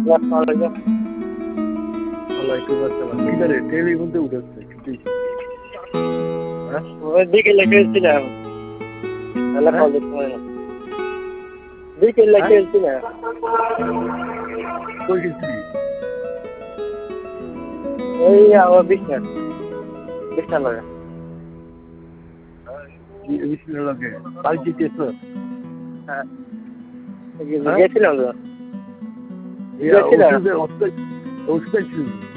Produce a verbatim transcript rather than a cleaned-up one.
ওয়ালাইকুম আসসালাম। কিরে টেলিফোন তো উঠেছে কি? হ্যাঁ ওই দিকে লেগেছিলাম তাহলে কল দিতে হয় না দিকে লেগেছিলাম কই গেছিলি? এই আমার বিছনা বিছনা লাগা কি বিছনা লাগে? পাইছি কেসো? হ্যাঁ গেছিলাম তো এই ওষুধের ওষুধ ওষুধ ছিল